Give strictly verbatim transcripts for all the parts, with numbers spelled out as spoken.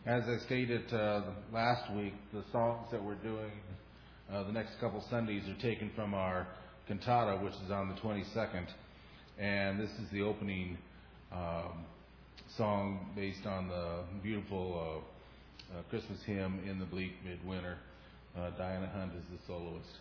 As I stated uh, last week, the songs that we're doing uh, the next couple Sundays are taken from our cantata, which is on the twenty-second. And this is the opening um, song based on the beautiful uh, uh, Christmas hymn, In the Bleak Midwinter. Uh, Diana Hunt is the soloist.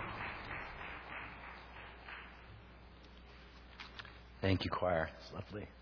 Thank you, choir. It's lovely.